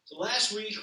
So last week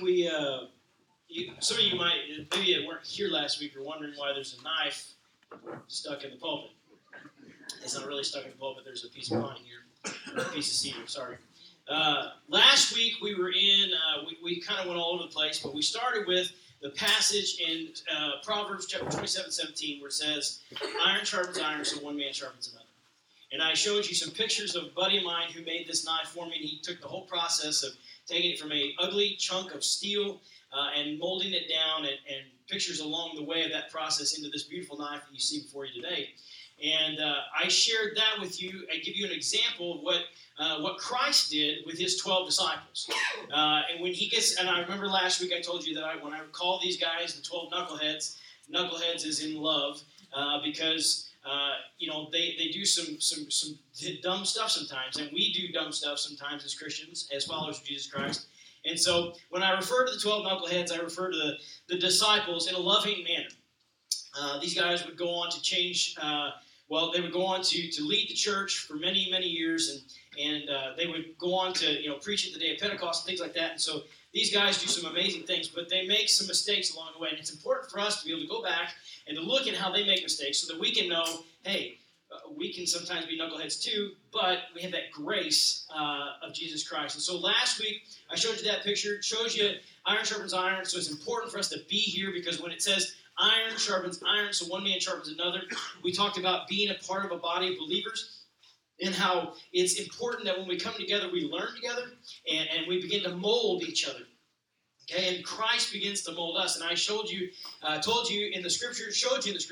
some of you might, maybe weren't here last week, are wondering why there's a knife stuck in the pulpit. It's not really stuck in the pulpit. There's a piece of pine here, or a piece of cedar. Sorry. Last week we were in. We kind of went all over the place, but we started with the passage in Proverbs chapter 27:17, where it says, "Iron sharpens iron, so one man sharpens another." And I showed you some pictures of a buddy of mine who made this knife for me, and he took the whole process of taking it from a ugly chunk of steel and molding it down, and pictures along the way of that process into this beautiful knife that you see before you today. And I shared that with you. I give you an example of what Christ did with his 12 disciples. And when he gets, and I remember last week I told you that when I call these guys the 12 knuckleheads is in love because they do some dumb stuff sometimes, and we do dumb stuff sometimes as Christians, as followers of Jesus Christ. And so when I refer to the 12 knuckleheads, I refer to the disciples in a loving manner. These guys would go on to change. They would go on to lead the church for many, many years, and they would go on to preach at the day of Pentecost and things like that. And so these guys do some amazing things, but they make some mistakes along the way. And it's important for us to be able to go back and to look at how they make mistakes so that we can know, hey, we can sometimes be knuckleheads too, but we have that grace of Jesus Christ. And so last week, I showed you that picture. It shows you iron sharpens iron, so it's important for us to be here because when it says iron sharpens iron, so one man sharpens another, we talked about being a part of a body of believers and how it's important that when we come together, we learn together and we begin to mold each other. Okay, and Christ begins to mold us. And I told you in the scriptures,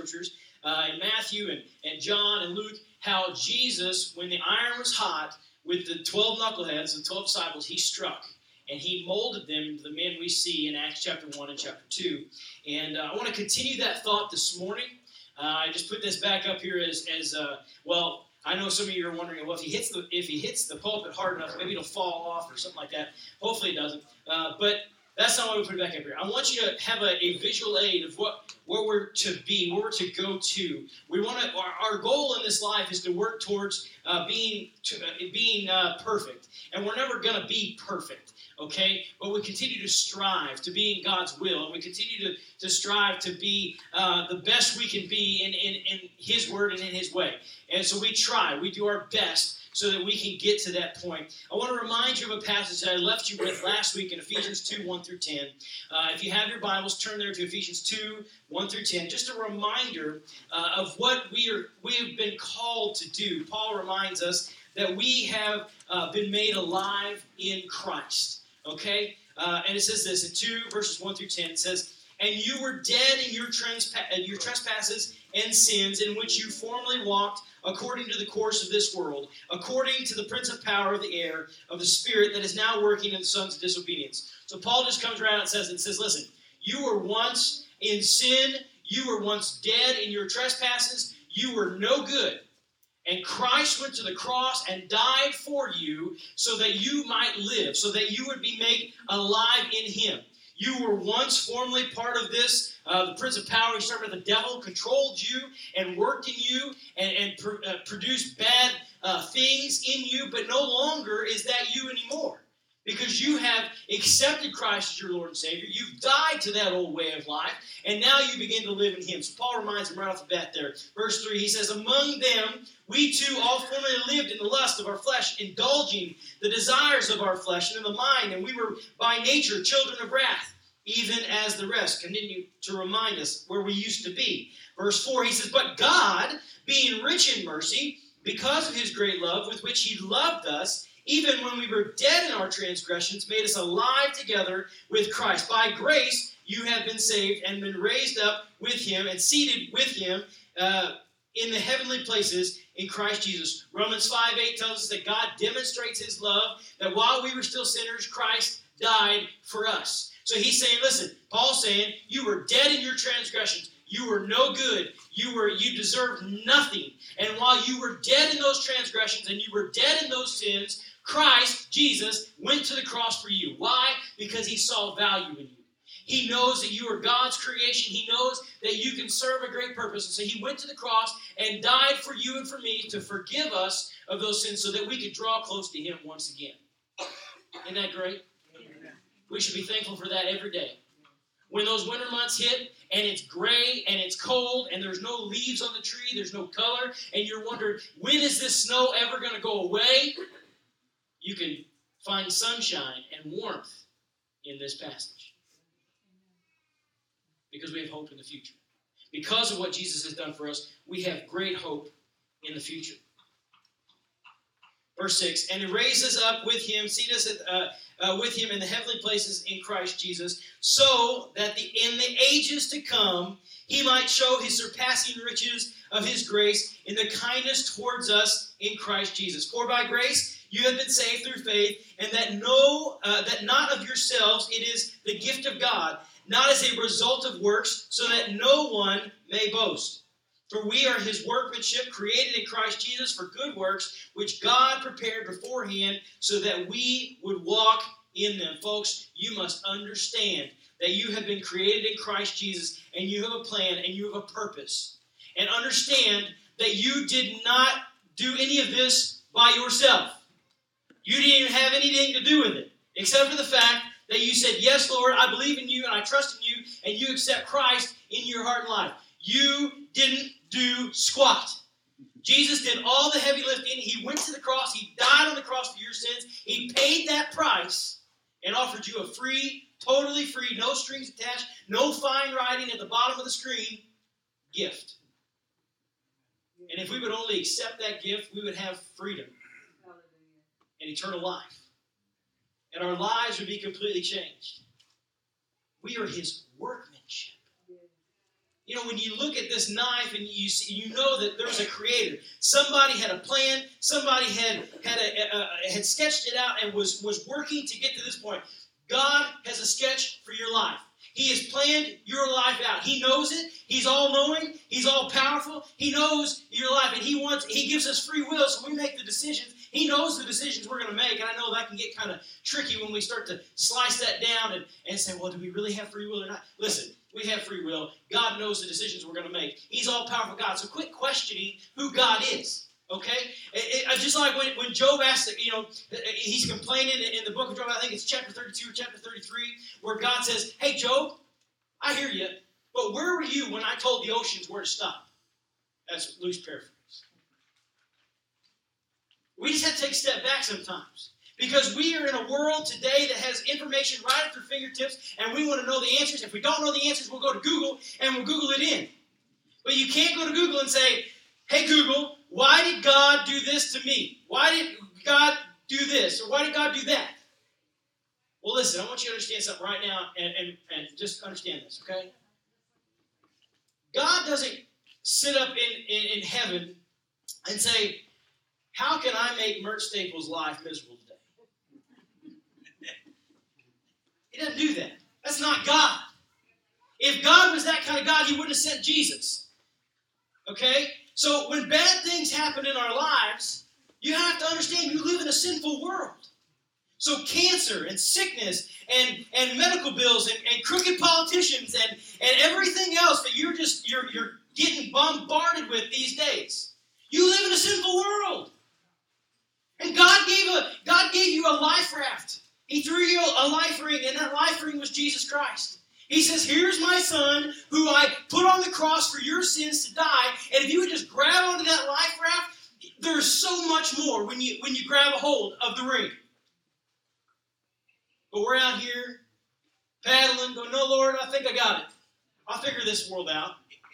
in Matthew and John and Luke, how Jesus, when the iron was hot, with the 12 knuckleheads, the 12 disciples, he struck. And he molded them into the men we see in Acts chapter 1 and chapter 2. And I want to continue that thought this morning. I just put this back up here as I know some of you are wondering, well, if he hits the pulpit hard enough, maybe it'll fall off or something like that. Hopefully it doesn't. But that's not why we put it back up here. I want you to have a visual aid of where we're to be, where we're to go to. Our goal in this life is to work towards being perfect, and we're never going to be perfect, okay? But we continue to strive to be in God's will, and we continue to strive to be the best we can be in His Word and in His way. And so we try, we do our best so that we can get to that point. I want to remind you of a passage that I left you with last week in Ephesians 2, 1 through 10. If you have your Bibles, turn there to Ephesians 2, 1 through 10. Just a reminder of what we have been called to do. Paul reminds us that we have been made alive in Christ. Okay? And it says this in 2 verses 1 through 10. It says, "And you were dead in your trespasses and sins in which you formerly walked according to the course of this world, according to the prince of power of the air, of the spirit that is now working in the sons of disobedience." So Paul just comes around and says, listen, you were once in sin, you were once dead in your trespasses, you were no good. And Christ went to the cross and died for you so that you might live, so that you would be made alive in Him. You were once formerly part of this, the prince of power. He started with the devil, controlled you and worked in you and produced bad things in you, but no longer is that you anymore. Because you have accepted Christ as your Lord and Savior. You've died to that old way of life, and now you begin to live in Him. So Paul reminds him right off the bat there. Verse 3, he says, "Among them, we too all formerly lived in the lust of our flesh, indulging the desires of our flesh and in the mind, and we were by nature children of wrath, even as the rest." Continue to remind us where we used to be. Verse 4, he says, "But God, being rich in mercy, because of His great love with which He loved us, even when we were dead in our transgressions, made us alive together with Christ. By grace you have been saved and been raised up with Him and seated with Him in the heavenly places in Christ Jesus." Romans 5:8 tells us that God demonstrates His love, that while we were still sinners, Christ died for us. So he's saying, listen, Paul's saying, you were dead in your transgressions. You were no good. You deserved nothing. And while you were dead in those transgressions and you were dead in those sins, Christ, Jesus, went to the cross for you. Why? Because He saw value in you. He knows that you are God's creation. He knows that you can serve a great purpose. And so He went to the cross and died for you and for me to forgive us of those sins so that we could draw close to Him once again. Isn't that great? We should be thankful for that every day. When those winter months hit and it's gray and it's cold and there's no leaves on the tree, there's no color, and you're wondering, when is this snow ever going to go away? You can find sunshine and warmth in this passage. Because we have hope in the future. Because of what Jesus has done for us, we have great hope in the future. Verse 6, and he raises up with him, seat us with him in the heavenly places in Christ Jesus, so that in the ages to come he might show his surpassing riches of his grace in the kindness towards us in Christ Jesus. For by grace you have been saved through faith, and that not of yourselves, it is the gift of God, not as a result of works, so that no one may boast. For we are his workmanship, created in Christ Jesus for good works, which God prepared beforehand so that we would walk in them. Folks, you must understand that you have been created in Christ Jesus, and you have a plan, and you have a purpose. And understand that you did not do any of this by yourself. You didn't even have anything to do with it, except for the fact that you said, yes, Lord, I believe in you, and I trust in you, and you accept Christ in your heart and life. You didn't do squat. Jesus did all the heavy lifting. He went to the cross. He died on the cross for your sins. He paid that price and offered you a free, totally free, no strings attached, no fine writing at the bottom of the screen gift. And if we would only accept that gift, we would have freedom and eternal life. And our lives would be completely changed. We are his workmanship. You know, when you look at this knife and you know that there's a creator. Somebody had a plan. Somebody had sketched it out and was working to get to this point. God has a sketch for your life. He has planned your life out. He knows it. He's all-knowing. He's all-powerful. He knows your life, and he gives us free will, so we make the decisions. He knows the decisions we're going to make, and I know that can get kind of tricky when we start to slice that down and say, well, do we really have free will or not? Listen, we have free will. God knows the decisions we're going to make. He's all-powerful God, so quit questioning who God is. Okay? Just like when Job asked, he's complaining in the book of Job, I think it's chapter 32 or chapter 33, where God says, hey, Job, I hear you, but where were you when I told the oceans where to stop? That's a loose paraphrase. We just have to take a step back sometimes. Because we are in a world today that has information right at their fingertips, and we want to know the answers. If we don't know the answers, we'll go to Google, and we'll Google it in. But you can't go to Google and say, hey, Google, why did God do this to me? Why did God do this? Or why did God do that? Well, listen, I want you to understand something right now, and just understand this, okay? God doesn't sit up in heaven and say, how can I make Mert Staples' life miserable today? He doesn't do that. That's not God. If God was that kind of God, he wouldn't have sent Jesus. Okay? So when bad things happen in our lives, you have to understand you live in a sinful world. So cancer and sickness and medical bills and crooked politicians and everything else that you're getting bombarded with these days. You live in a sinful world. And God gave you a life raft. He threw you a life ring, and that life ring was Jesus Christ. He says, here's my son who I put on the cross for your sins to die. And if you would just grab onto that life raft, there's so much more when you grab a hold of the ring. But we're out here paddling, going, no, Lord, I think I got it. I'll figure this world out.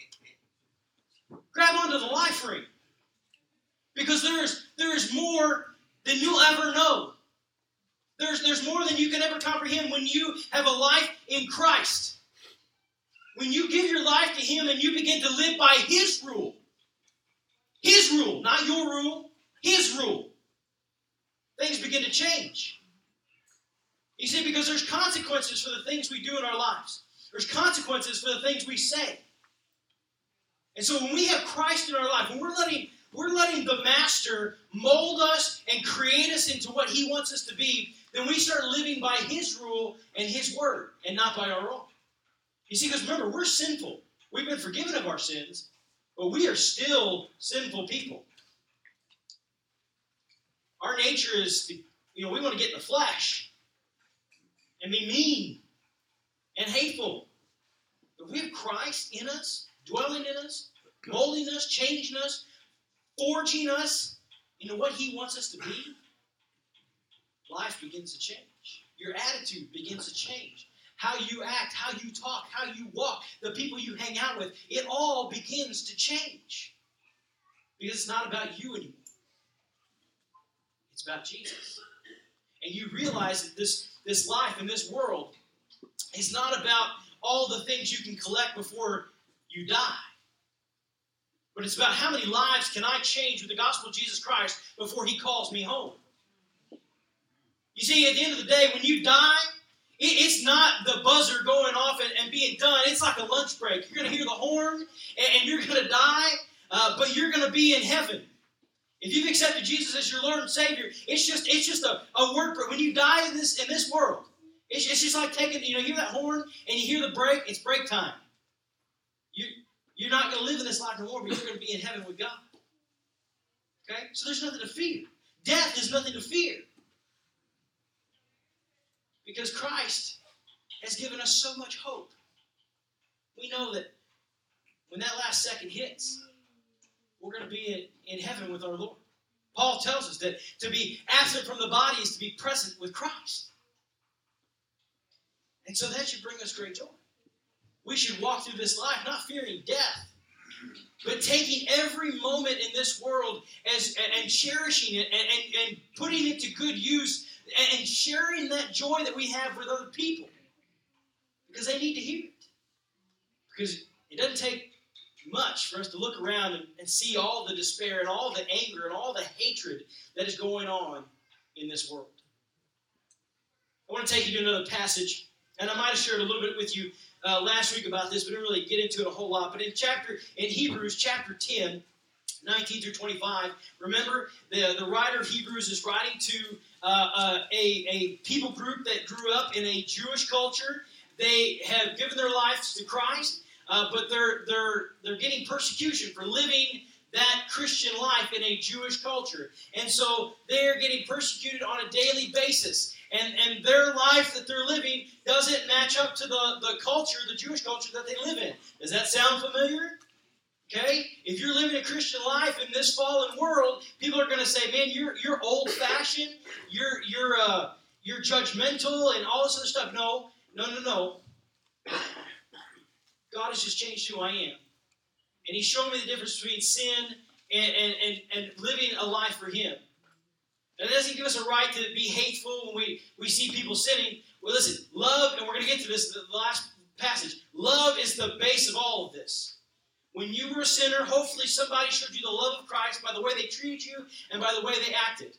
Grab onto the life ring. Because there is more than you'll ever know. There's more than you can ever comprehend when you have a life in Christ. When you give your life to him and you begin to live by his rule. His rule, not your rule. His rule. Things begin to change. You see, because there's consequences for the things we do in our lives. There's consequences for the things we say. And so when we have Christ in our life, when we're letting the Master mold us and create us into what he wants us to be, then we start living by his rule and his word and not by our own. You see, because remember, we're sinful. We've been forgiven of our sins, but we are still sinful people. Our nature is, we want to get in the flesh. and be mean and hateful. If we have Christ in us, dwelling in us, molding us, changing us, forging us into what He wants us to be, life begins to change. Your attitude begins to change. How you act, how you talk, how you walk, the people you hang out with, it all begins to change. Because it's not about you anymore. It's about Jesus. And you realize that this life in this world is not about all the things you can collect before you die. But it's about how many lives can I change with the gospel of Jesus Christ before He calls me home. You see, at the end of the day, when you die, it's not the buzzer going off and being done. It's like a lunch break. You're going to hear the horn, and you're going to die, but you're going to be in heaven. If you've accepted Jesus as your Lord and Savior, it's just a word break. When you die in this world, it's just like taking, you hear that horn, and you hear the break, it's break time. You're not going to live in this life no more, but you're going to be in heaven with God. Okay? So there's nothing to fear. Death is nothing to fear. Because Christ has given us so much hope. We know that when that last second hits, we're going to be in heaven with our Lord. Paul tells us that to be absent from the body is to be present with Christ. And so that should bring us great joy. We should walk through this life not fearing death, but taking every moment in this world and cherishing it and putting it to good use and sharing that joy that we have with other people. Because they need to hear it. Because it doesn't take much for us to look around and see all the despair and all the anger and all the hatred that is going on in this world. I want to take you to another passage, and I might have shared a little bit with you last week about this, but didn't really get into it a whole lot. But in Hebrews chapter 10, 19 through 25, remember the writer of Hebrews is writing to a people group that grew up in a Jewish culture. They have given their lives to Christ, but they're getting persecution for living that Christian life in a Jewish culture. And so they're getting persecuted on a daily basis. And their life that they're living doesn't match up to the culture, the Jewish culture that they live in. Does that sound familiar? Okay? If you're living a Christian life in this fallen world, people are going to say, man, you're old-fashioned, you're judgmental, and all this other stuff. No. God has just changed who I am. And He's shown me the difference between sin and living a life for Him. That doesn't give us a right to be hateful when we see people sinning. Well, listen, love, and we're going to get to this in the last passage, love is the base of all of this. When you were a sinner, hopefully somebody showed you the love of Christ by the way they treated you and by the way they acted.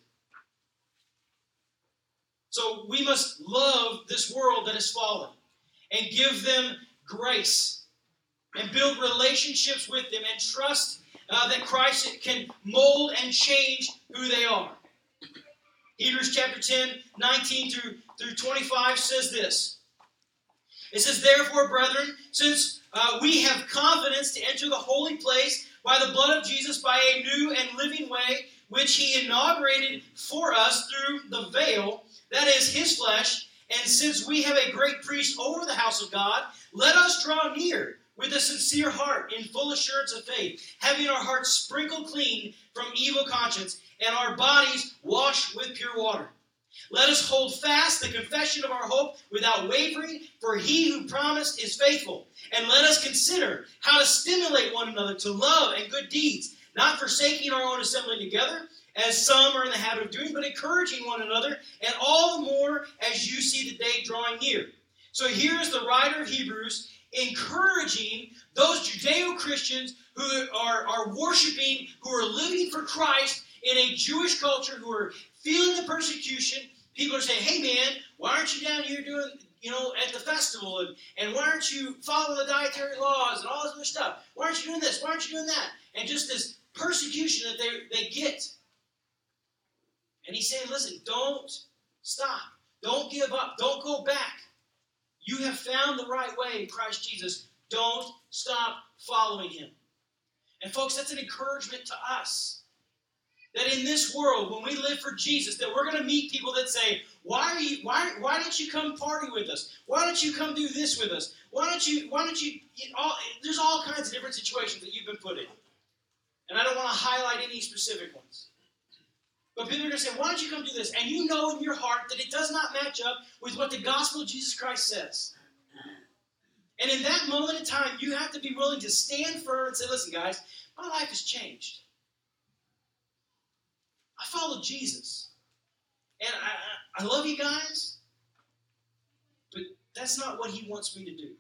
So we must love this world that has fallen and give them grace and build relationships with them and trust that Christ can mold and change who they are. Hebrews chapter 10, 19 through 25 says this. It says, therefore, brethren, since we have confidence to enter the holy place by the blood of Jesus, by a new and living way, which He inaugurated for us through the veil, that is His flesh, and since we have a great priest over the house of God, let us draw near with a sincere heart, in full assurance of faith, having our hearts sprinkled clean from evil conscience, and our bodies washed with pure water. Let us hold fast the confession of our hope without wavering, for He who promised is faithful. And let us consider how to stimulate one another to love and good deeds, not forsaking our own assembling together, as some are in the habit of doing, but encouraging one another, and all the more as you see the day drawing near. So here is the writer of Hebrews encouraging those Judeo-Christians who are worshiping, who are living for Christ in a Jewish culture, who are feeling the persecution. People are saying, hey man, why aren't you down here doing, at the festival? And why aren't you following the dietary laws and all this other stuff? Why aren't you doing this? Why aren't you doing that? And just this persecution that they get. And He's saying, listen, don't stop. Don't give up. Don't go back. You have found the right way in Christ Jesus. Don't stop following Him. And folks, that's an encouragement to us. That in this world, when we live for Jesus, that we're going to meet people that say, why don't you come party with us? Why don't you come do this with us? There's all kinds of different situations that you've been put in. And I don't want to highlight any specific ones. But people are going to say, why don't you come do this? And you know in your heart that it does not match up with what the gospel of Jesus Christ says. And in that moment in time, you have to be willing to stand firm and say, listen, guys, my life has changed. I follow Jesus. And I love you guys, but that's not what he wants me to do.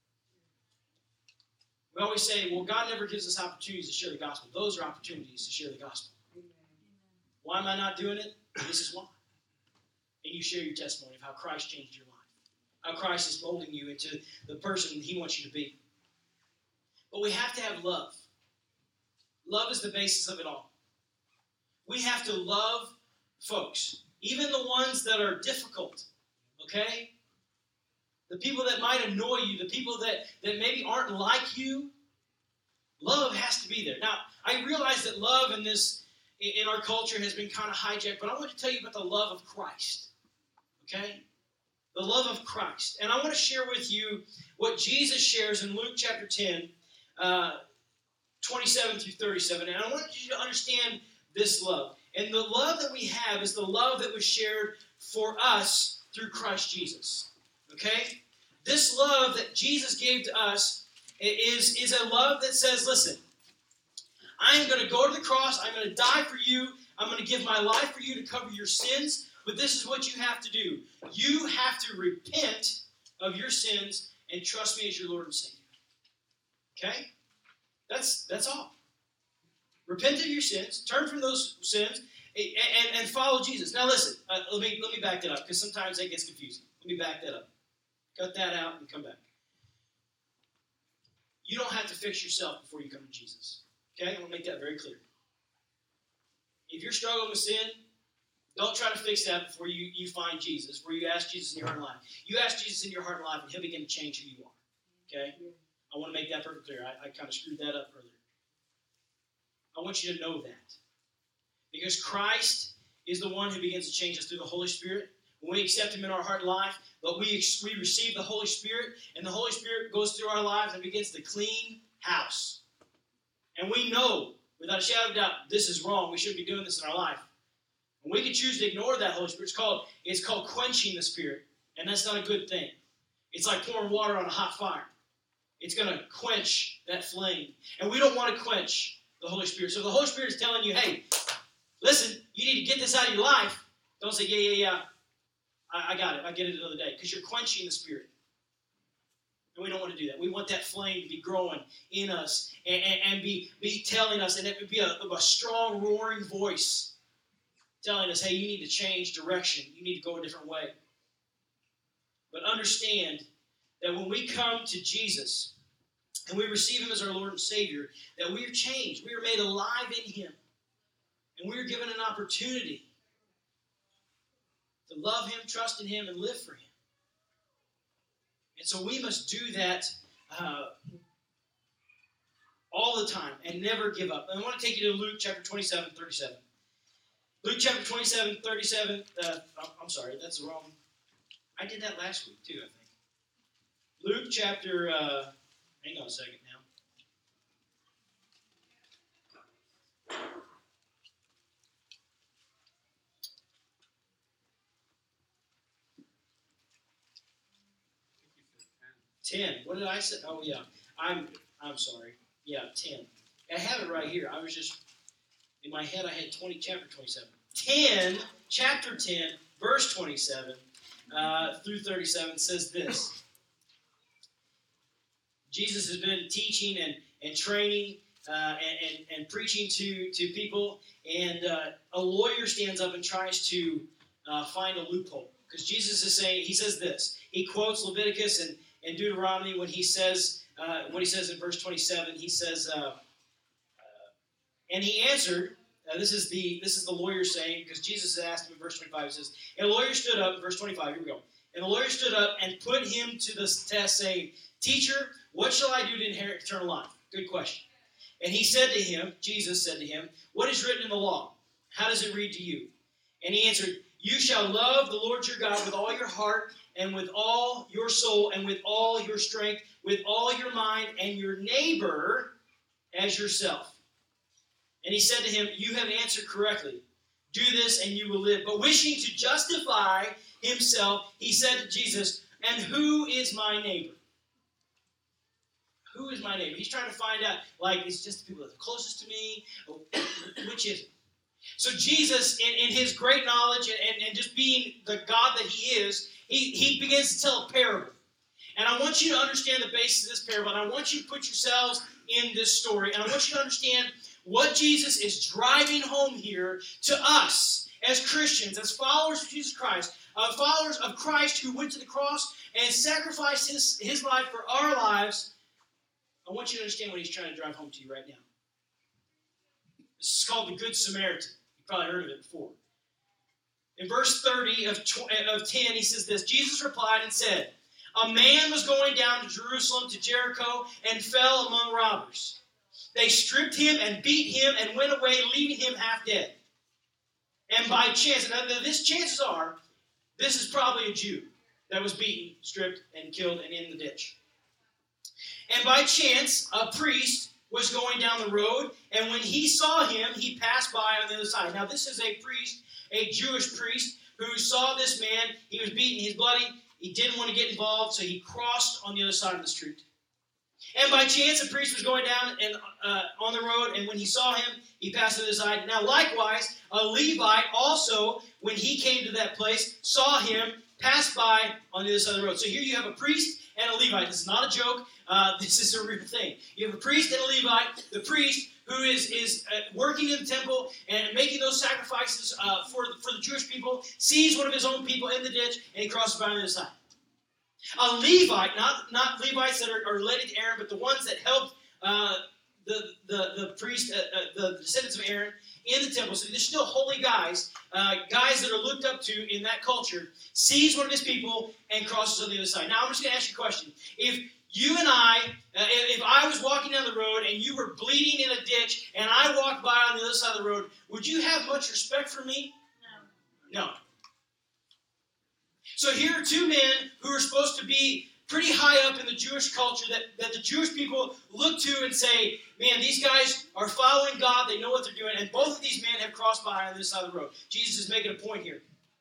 We always say, well, God never gives us opportunities to share the gospel. Those are opportunities to share the gospel. Why am I not doing it? This is why. And you share your testimony of how Christ changed your life. How Christ is molding you into the person he wants you to be. But we have to have love. Love is the basis of it all. We have to love folks, even the ones that are difficult, okay? The people that might annoy you, the people that maybe aren't like you. Love has to be there. Now, I realize that love in our culture has been kind of hijacked, but I want to tell you about the love of Christ, okay? The love of Christ. And I want to share with you what Jesus shares in Luke chapter 10, 27 through 37. And I want you to understand this love. And the love that we have is the love that was shared for us through Christ Jesus. Okay? This love that Jesus gave to us is a love that says, listen, I am going to go to the cross. I'm going to die for you. I'm going to give my life for you to cover your sins. But this is what you have to do. You have to repent of your sins and trust me as your Lord and Savior. Okay? That's all. Repent of your sins, turn from those sins, and follow Jesus. Now listen, let me back that up, because sometimes that gets confusing. Let me back that up. Cut that out and come back. You don't have to fix yourself before you come to Jesus. Okay? I want to make that very clear. If you're struggling with sin, don't try to fix that before you find Jesus, before you ask Jesus in your heart and life. You ask Jesus in your heart and life, and he'll begin to change who you are. Okay? I want to make that perfectly clear. I kind of screwed that up earlier. I want you to know that. Because Christ is the one who begins to change us through the Holy Spirit. When we accept him in our heart and life, but we receive the Holy Spirit, and the Holy Spirit goes through our lives and begins to clean house. And we know, without a shadow of doubt, this is wrong. We shouldn't be doing this in our life. And we can choose to ignore that Holy Spirit. It's called quenching the Spirit. And that's not a good thing. It's like pouring water on a hot fire. It's going to quench that flame. And we don't want to quench the Holy Spirit. So if the Holy Spirit is telling you, hey, listen, you need to get this out of your life, don't say, yeah. I got it. I get it another day. Because you're quenching the Spirit. And we don't want to do that. We want that flame to be growing in us and be telling us, and it would be a strong, roaring voice telling us, hey, you need to change direction. You need to go a different way. But understand that when we come to Jesus and we receive him as our Lord and Savior, that we are changed. We are made alive in him. And we are given an opportunity to love him, trust in him, and live for him. And so we must do that all the time and never give up. And I want to take you to Luke chapter 27, 37. Luke chapter 27, 37. I'm sorry, that's the wrong. I did that last week too, I think. Luke chapter, hang on a second now. Ten. What did I say? Oh yeah. I'm sorry. Yeah, 10. I have it right here. I was just in my head. I had chapter 27. 10, chapter 10, verse 27 through 37 says this. Jesus has been teaching and training and preaching to people, and a lawyer stands up and tries to find a loophole, because Jesus is saying, he says this. He quotes Leviticus and Deuteronomy when he says in verse 27, he says, and he answered. This is the lawyer saying, because Jesus asked him in verse 25. He says, and the lawyer stood up, verse 25, here we go. And the lawyer stood up and put him to the test, saying, Teacher, what shall I do to inherit eternal life? Good question. And he said to him, Jesus said to him, what is written in the law? How does it read to you? And he answered, you shall love the Lord your God with all your heart and with all your soul and with all your strength, with all your mind, and your neighbor as yourself. And he said to him, you have answered correctly. Do this and you will live. But wishing to justify himself, he said to Jesus, and who is my neighbor? Who is my neighbor? He's trying to find out, like, it's just the people that are closest to me. Which is it? So Jesus, in his great knowledge and just being the God that he is, he begins to tell a parable. And I want you to understand the basis of this parable, and I want you to put yourselves in this story, and I want you to understand what Jesus is driving home here to us as Christians, as followers of Jesus Christ, followers of Christ who went to the cross and sacrificed his life for our lives. I want you to understand what he's trying to drive home to you right now. This is called the Good Samaritan. You've probably heard of it before. In verse 30 of 10, he says this, Jesus replied and said, a man was going down to Jerusalem, to Jericho, and fell among robbers. They stripped him and beat him and went away, leaving him half dead. And by chance, now chances are, this is probably a Jew that was beaten, stripped, and killed, and in the ditch. And by chance, a priest was going down the road, and when he saw him, he passed by on the other side. Now, this is a priest, a Jewish priest, who saw this man. He was beaten, he's bloody. He didn't want to get involved, so he crossed on the other side of the street. And by chance, a priest was going down and on the road, and when he saw him, he passed to the other side. Now, likewise, a Levite also, when he came to that place, saw him, passed by on the other side of the road. So here you have a priest and a Levite. This is not a joke. This is a real thing. You have a priest and a Levite. The priest, who is working in the temple and making those sacrifices for the Jewish people, sees one of his own people in the ditch, and he crosses by on the other side. A Levite, not Levites that are related to Aaron, but the ones that helped the priest, the descendants of Aaron in the temple. So they're still holy guys, guys that are looked up to in that culture, sees one of his people and crosses on the other side. Now I'm just going to ask you a question. If you and if I was walking down the road and you were bleeding in a ditch and I walked by on the other side of the road, would you have much respect for me? No. So here are two men who are supposed to be pretty high up in the Jewish culture that the Jewish people look to and say, man, these guys are following God, they know what they're doing, and both of these men have crossed by on this side of the road. Jesus is making a point here.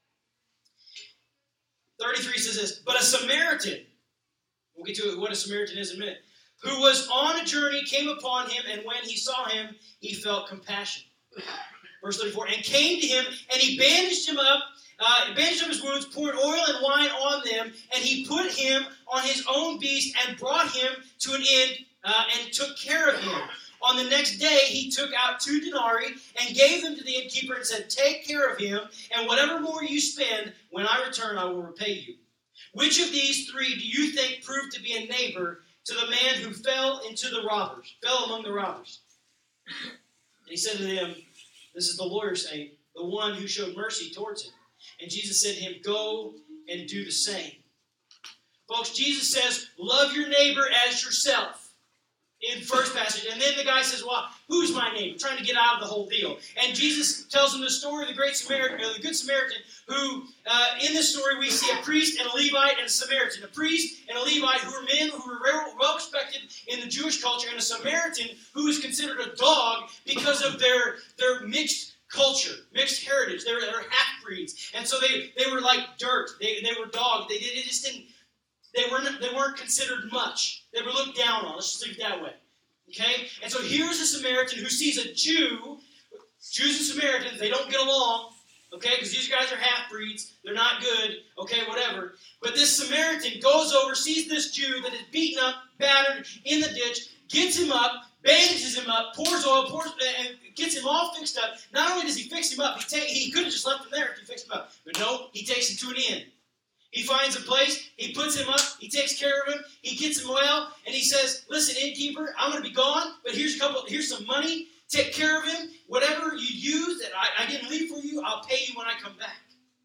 33 says this, but a Samaritan, we'll get to what a Samaritan is in a minute, who was on a journey came upon him, and when he saw him, he felt compassion. Verse 34, and came to him, and he bandaged him up, bandaged up his wounds, poured oil and wine on them, and he put him on his own beast and brought him to an inn and took care of him. On the next day, he took out 2 denarii and gave them to the innkeeper and said, take care of him, and whatever more you spend, when I return, I will repay you. Which of these 3 do you think proved to be a neighbor to the man who fell among the robbers? And he said to them, this is the lawyer saying, the one who showed mercy towards him. And Jesus said to him, go and do the same. Folks, Jesus says, love your neighbor as yourself in the first passage. And then the guy says, well, who's my neighbor? Trying to get out of the whole deal. And Jesus tells him the story of the Good Samaritan, who, in this story, we see a priest and a Levite and a Samaritan. A priest and a Levite who are men who were well respected in the Jewish culture, and a Samaritan who is considered a dog because of their mixed culture, mixed heritage. They're half-breeds. And so they were like dirt. They were dogs. They weren't considered much. They were looked down on. Let's just leave it that way. Okay? And so here's a Samaritan who sees a Jew. Jews and Samaritans, they don't get along. Okay? Because these guys are half-breeds. They're not good. Okay, whatever. But this Samaritan goes over, sees this Jew that is beaten up, battered, in the ditch, gets him up, bandages him up, pours oil, and gets him all fixed up. Not only does he fix him up, he could have just left him there if he fixed him up. But no, he takes him to an inn. He finds a place, he puts him up, he takes care of him, he gets him well, and he says, listen, innkeeper, I'm going to be gone, but here's some money, take care of him. Whatever you use that I didn't leave for you, I'll pay you when I come back.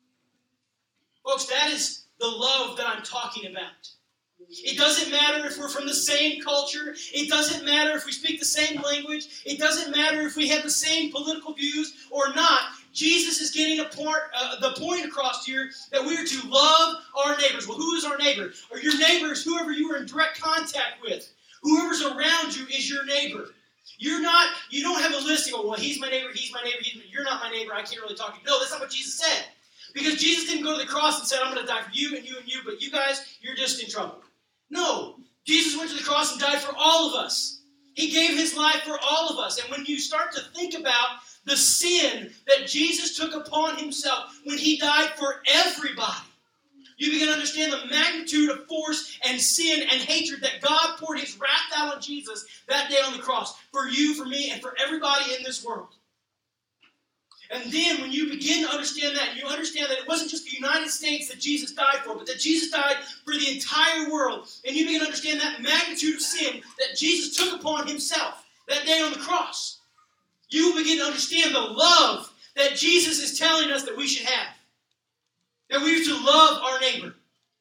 Folks, that is the love that I'm talking about. It doesn't matter if we're from the same culture. It doesn't matter if we speak the same language. It doesn't matter if we have the same political views or not. Jesus is getting the point across here that we are to love our neighbors. Well, who is our neighbor? Or your neighbor is whoever you are in direct contact with. Whoever's around you is your neighbor. You don't have a list to go, well, he's my neighbor, you're not my neighbor, I can't really talk to you. No, that's not what Jesus said. Because Jesus didn't go to the cross and said, I'm going to die for you and you and you, but you guys, you're just in trouble. No, Jesus went to the cross and died for all of us. He gave his life for all of us. And when you start to think about the sin that Jesus took upon himself when he died for everybody, you begin to understand the magnitude of force and sin and hatred that God poured his wrath out on Jesus that day on the cross for you, for me, and for everybody in this world. And then when you begin to understand that, and you understand that it wasn't just the United States that Jesus died for, but that Jesus died for the entire world, and you begin to understand that magnitude of sin that Jesus took upon himself that day on the cross, you will begin to understand the love that Jesus is telling us that we should have. That we are to love our neighbor.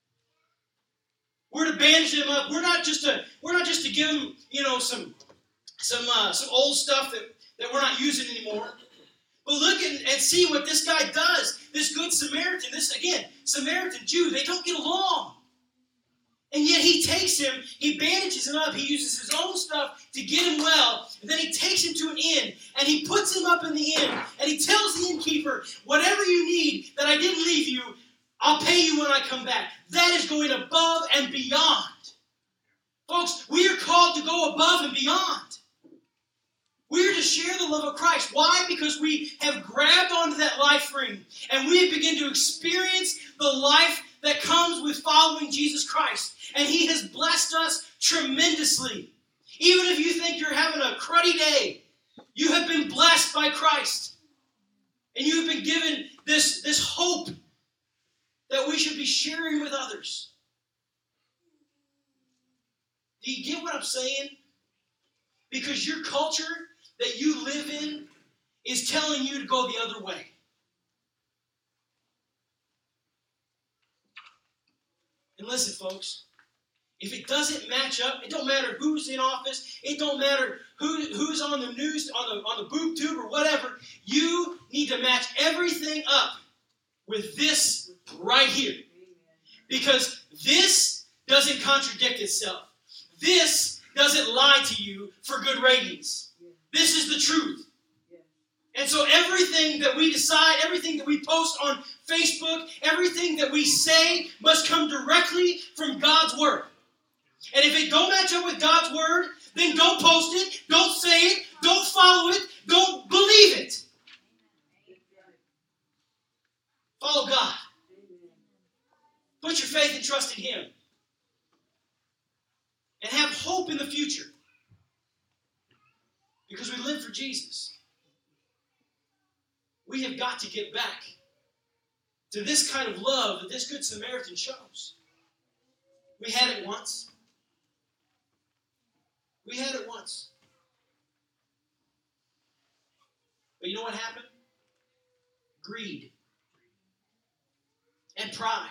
We're to bandage them up. We're not just to give them, some old stuff that we're not using anymore. But look and see what this guy does. This good Samaritan, Samaritan Jew, they don't get along. And yet he takes him, he bandages him up, he uses his own stuff to get him well, and then he takes him to an inn, and he puts him up in the inn, and he tells the innkeeper, whatever you need that I didn't leave you, I'll pay you when I come back. That is going above and beyond. Folks, we are called to go above and beyond. We are to share the love of Christ. Why? Because we have grabbed onto that life ring and we have begun to experience the life that comes with following Jesus Christ. And he has blessed us tremendously. Even if you think you're having a cruddy day, you have been blessed by Christ. And you have been given this hope that we should be sharing with others. Do you get what I'm saying? Because your culture that you live in is telling you to go the other way. And listen, folks, if it doesn't match up, it don't matter who's in office, it don't matter who's on the news, on the boob tube or whatever, you need to match everything up with this right here. Because this doesn't contradict itself. This doesn't lie to you for good ratings. This is the truth. And so everything that we decide, everything that we post on Facebook, everything that we say must come directly from God's Word. And if it don't match up with God's Word, then don't post it, don't say it, don't follow it, don't believe it. Follow God. Put your faith and trust in Him. And have hope in the future. Because we live for Jesus. We have got to get back to this kind of love that this Good Samaritan shows. We had it once. We had it once. But you know what happened? Greed. And pride.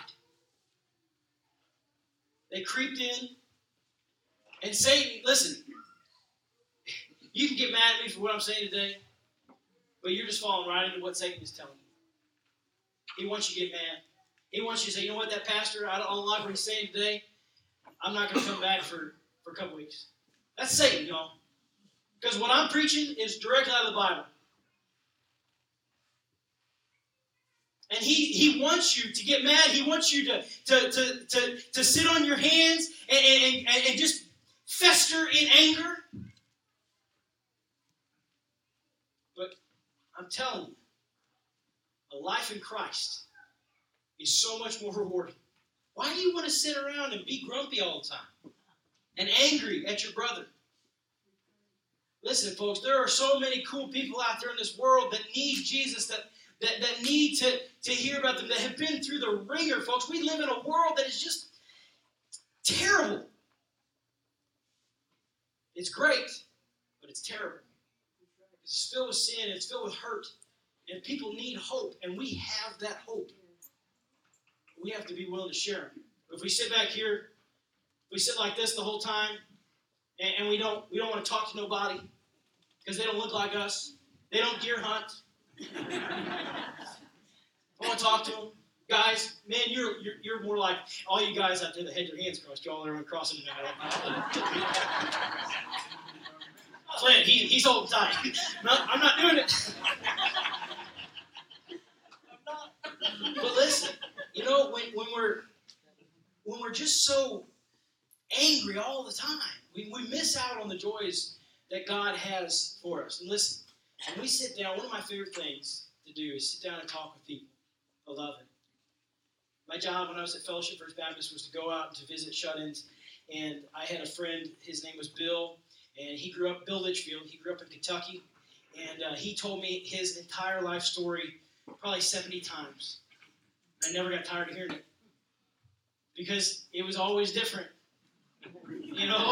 They creeped in. And Satan, listen, you can get mad at me for what I'm saying today, but you're just falling right into what Satan is telling you. He wants you to get mad. He wants you to say, you know what, that pastor, I don't like what he's saying today. I'm not going to come back for a couple weeks. That's Satan, y'all. Because what I'm preaching is directly out of the Bible. And he wants you to get mad. He wants you to sit on your hands and just fester in anger. But I'm telling you, a life in Christ is so much more rewarding. Why do you want to sit around and be grumpy all the time and angry at your brother? Listen, folks, there are so many cool people out there in this world that need Jesus, that need to hear about them, that have been through the ringer, folks. We live in a world that is just terrible. It's great, but it's terrible. It's filled with sin, it's filled with hurt, and people need hope, and we have that hope. We have to be willing to share it. If we sit back here, we sit like this the whole time, and we don't want to talk to nobody because they don't look like us. They don't deer hunt. I want to talk to them. Guys, man, you're more like all you guys out there that had your hands crossed. Y'all are crossing them now. Flynn, he's holding tight. No, I'm not doing it. But listen, you know, when we're just so angry all the time, we miss out on the joys that God has for us. And listen, when we sit down, one of my favorite things to do is sit down and talk with people. I love it. My job when I was at Fellowship First Baptist was to go out and to visit shut-ins. And I had a friend, his name was Bill, and Bill Litchfield, he grew up in Kentucky. And he told me his entire life story probably 70 times. I never got tired of hearing it. Because it was always different. You know?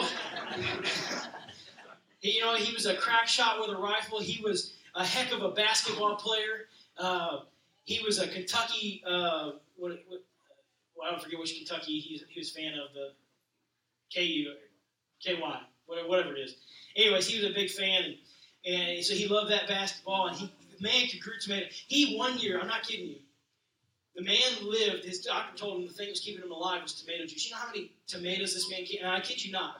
He was a crack shot with a rifle. He was a heck of a basketball player. He was a Kentucky, I don't forget which Kentucky he was a fan of, the KU, KY, whatever it is. Anyways, he was a big fan, and so he loved that basketball, and the man could grew tomato. He, one year, I'm not kidding you, the man lived, his doctor told him the thing that was keeping him alive was tomato juice. You know how many tomatoes this man canned? And I kid you not,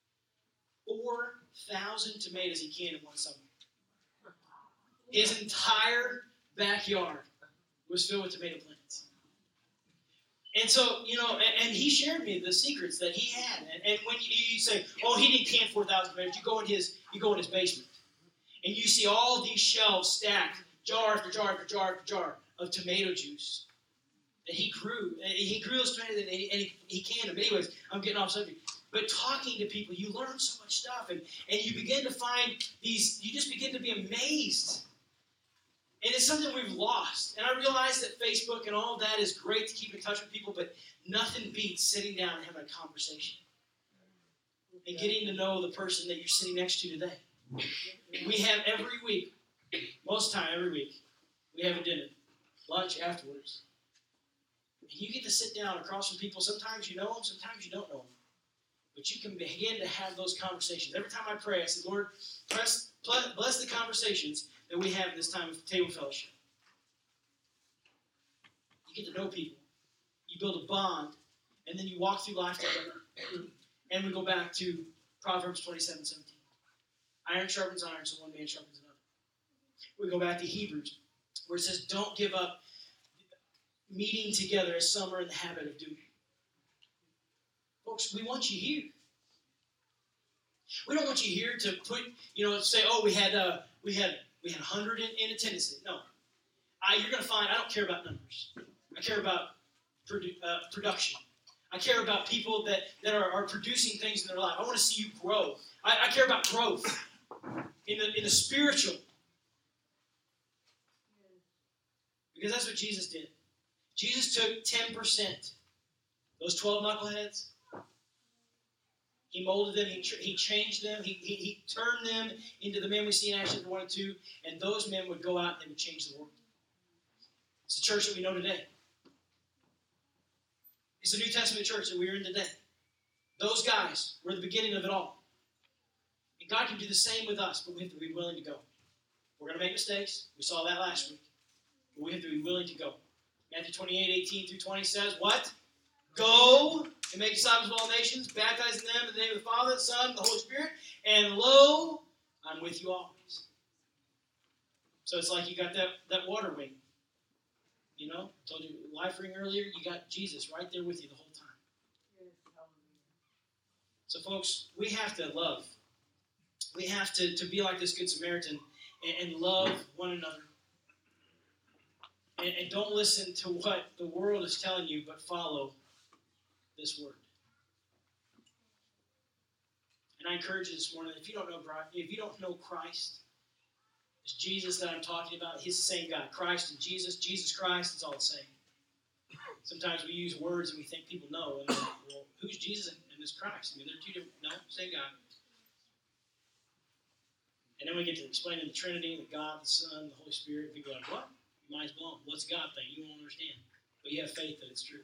4,000 tomatoes he canned in one summer. His entire backyard was filled with tomato plants. And so, and he shared me the secrets that he had. And when you say, oh, he didn't can 4,000 tomatoes, you go in his basement. And you see all these shelves stacked, jar after jar after jar after jar of tomato juice that he grew. He grew those tomatoes and he canned them. Anyways, I'm getting off subject. But talking to people, you learn so much stuff. And you begin to find you just begin to be amazed. And it's something we've lost. And I realize that Facebook and all of that is great to keep in touch with people, but nothing beats sitting down and having a conversation. And getting to know the person that you're sitting next to today. We have every week, most time every week, we have a dinner, lunch afterwards. And you get to sit down across from people. Sometimes you know them, sometimes you don't know them. But you can begin to have those conversations. Every time I pray, I say, Lord, bless the conversations that we have in this time of table fellowship. You get to know people. You build a bond, and then you walk through life together. And we go back to Proverbs 27:17. Iron sharpens iron, so one man sharpens another. We go back to Hebrews, where it says, don't give up meeting together as some are in the habit of doing. Folks, we want you here. We don't want you here to put, say, oh, we had 100 in attendance. No. You're going to find, I don't care about numbers. I care about production. I care about people that are producing things in their life. I want to see you grow. I care about growth in the spiritual. Because that's what Jesus did. Jesus took 10%. Those 12 knuckleheads. He molded them. He changed them. He turned them into the men we see in Acts 1 and 2. And those men would go out and they would change the world. It's the church that we know today. It's the New Testament church that we're in today. Those guys were the beginning of it all. And God can do the same with us, but we have to be willing to go. We're going to make mistakes. We saw that last week. But we have to be willing to go. Matthew 28:18-20 says, what? Go and make disciples of all nations, baptizing them in the name of the Father, the Son, and the Holy Spirit. And lo, I'm with you always. So it's like you got that water wing. I told you life ring earlier, you got Jesus right there with you the whole time. So folks, we have to love. We have to be like this Good Samaritan and love one another. And don't listen to what the world is telling you, but follow this word. And I encourage you this morning, if you don't know Christ, it's Jesus that I'm talking about. He's the same God. Christ and Jesus Christ, it's all the same. Sometimes we use words and we think people know. And well, who's Jesus and who's Christ? They're two different. No, same God. And then we get to explaining the Trinity, the God, the Son, the Holy Spirit. People are like, what? Your mind's blown. What's God thing? You won't understand. But you have faith that it's true.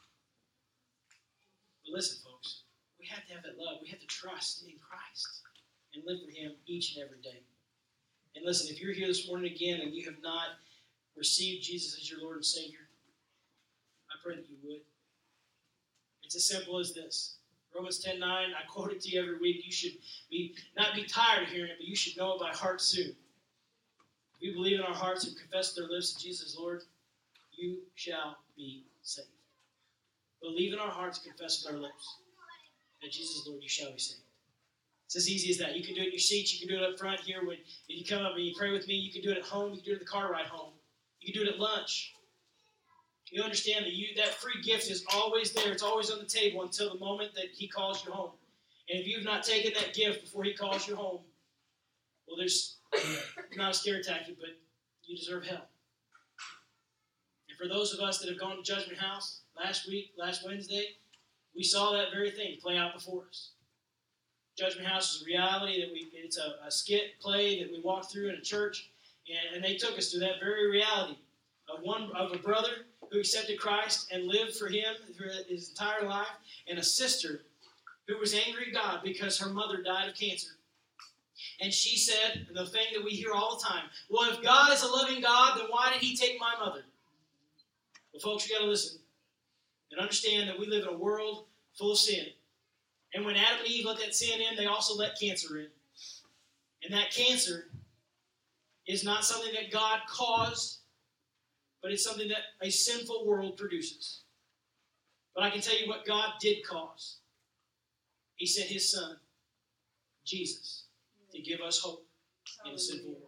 But listen, folks, we have to have that love. We have to trust in Christ and live for Him each and every day. And listen, if you're here this morning again and you have not received Jesus as your Lord and Savior, I pray that you would. It's as simple as this. Romans 10:9, I quote it to you every week. You should not be tired of hearing it, but you should know it by heart soon. If we believe in our hearts and confess with our lips that Jesus is Lord, you shall be saved. Believe in our hearts, confess with our lips that Jesus is Lord, you shall be saved. It's as easy as that. You can do it in your seats. You can do it up front here when you come up and you pray with me. You can do it at home. You can do it in the car ride home. You can do it at lunch. You understand that that free gift is always there. It's always on the table until the moment that He calls you home. And if you've not taken that gift before He calls you home, well, there's not a scare tactic, but you deserve hell. And for those of us that have gone to Judgment House last Wednesday, we saw that very thing play out before us. Judgment House is a reality that it's a skit play that we walked through in a church, and they took us through that very reality of a brother who accepted Christ and lived for Him through his entire life, and a sister who was angry at God because her mother died of cancer. And she said, the thing that we hear all the time, well, if God is a loving God, then why did He take my mother? Well, folks, you got to listen and understand that we live in a world full of sin. And when Adam and Eve let that sin in, they also let cancer in. And that cancer is not something that God caused, but it's something that a sinful world produces. But I can tell you what God did cause. He sent His Son, Jesus, to give us hope in a sinful world.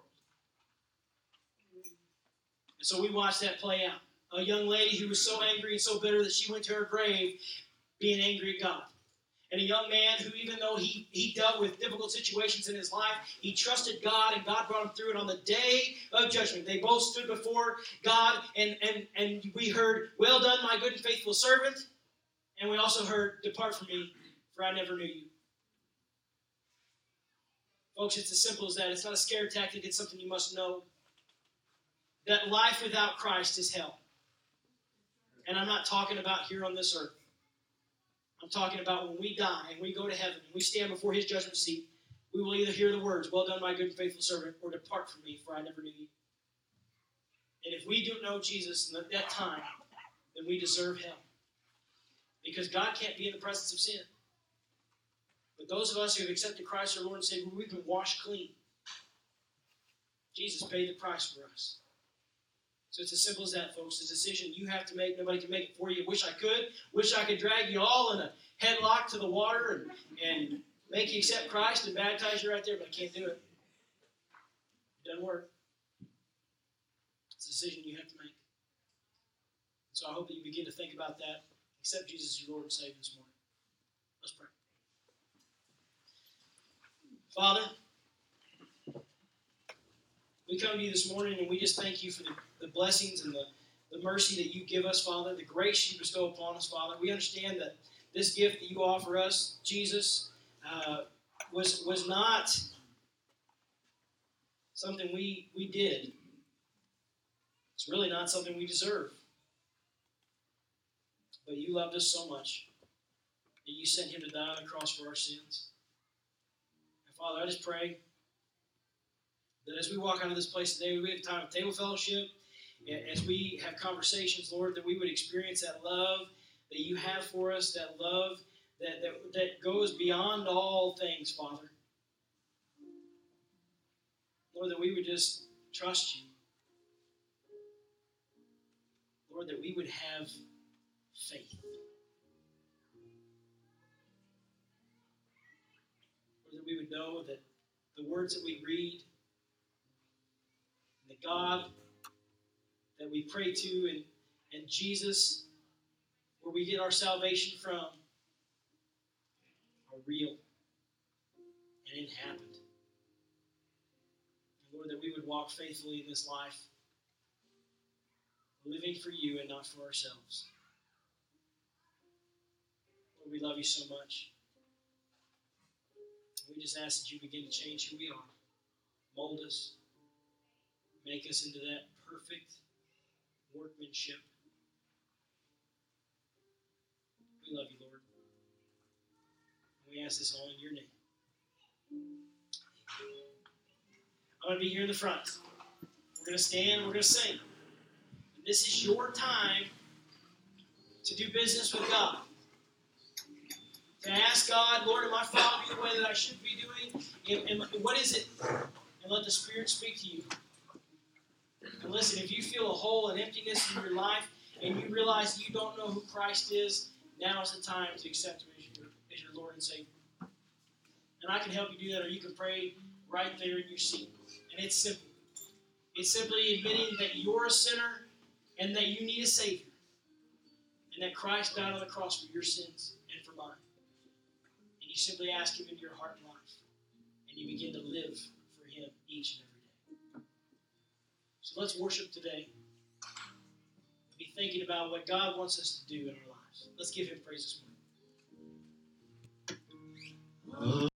And so we watched that play out. A young lady who was so angry and so bitter that she went to her grave being angry at God. And a young man who, even though he dealt with difficult situations in his life, he trusted God, and God brought him through it on the day of judgment. They both stood before God, and we heard, well done, my good and faithful servant. And we also heard, depart from me, for I never knew you. Folks, it's as simple as that. It's not a scare tactic. It's something you must know. That life without Christ is hell. And I'm not talking about here on this earth. I'm talking about when we die and we go to heaven and we stand before His judgment seat, we will either hear the words, well done, my good and faithful servant, or depart from me, for I never knew you. And if we don't know Jesus at that time, then we deserve hell. Because God can't be in the presence of sin. But those of us who have accepted Christ our Lord and Savior, we've been washed clean. Jesus paid the price for us. So it's as simple as that, folks. It's a decision you have to make. Nobody can make it for you. Wish I could. Wish I could drag you all in a headlock to the water and make you accept Christ and baptize you right there, but I can't do it. It doesn't work. It's a decision you have to make. So I hope that you begin to think about that. Accept Jesus as your Lord and Savior this morning. Let's pray. Father, we come to you this morning and we just thank you for the blessings and the mercy that you give us, Father, the grace you bestow upon us, Father. We understand that this gift that you offer us, Jesus, was not something we did. It's really not something we deserve. But you loved us so much that you sent him to die on the cross for our sins. And Father, I just pray that as we walk out of this place today, we have time of table fellowship, as we have conversations, Lord, that we would experience that love that you have for us, that love that goes beyond all things, Father. Lord, that we would just trust you. Lord, that we would have faith. Lord, that we would know that the words that we read, the God that we pray to, and Jesus, where we get our salvation from, are real. And it happened. And Lord, that we would walk faithfully in this life, living for you and not for ourselves. Lord, we love you so much. We just ask that you begin to change who we are. Mold us. Make us into that perfect workmanship. We love you, Lord. And we ask this all in your name. I'm going to be here in the front. We're going to stand. We're going to sing. And this is your time to do business with God. To ask God, Lord, am I following you the way that I should be doing? And what is it? And let the Spirit speak to you. And listen, if you feel a hole and emptiness in your life and you realize you don't know who Christ is, now is the time to accept Him as your Lord and Savior. And I can help you do that, or you can pray right there in your seat. And it's simple. It's simply admitting that you're a sinner and that you need a Savior. And that Christ died on the cross for your sins and for mine. And you simply ask Him into your heart and life. And you begin to live for Him each and every day. So let's worship today. Be thinking about what God wants us to do in our lives. Let's give Him praise this morning.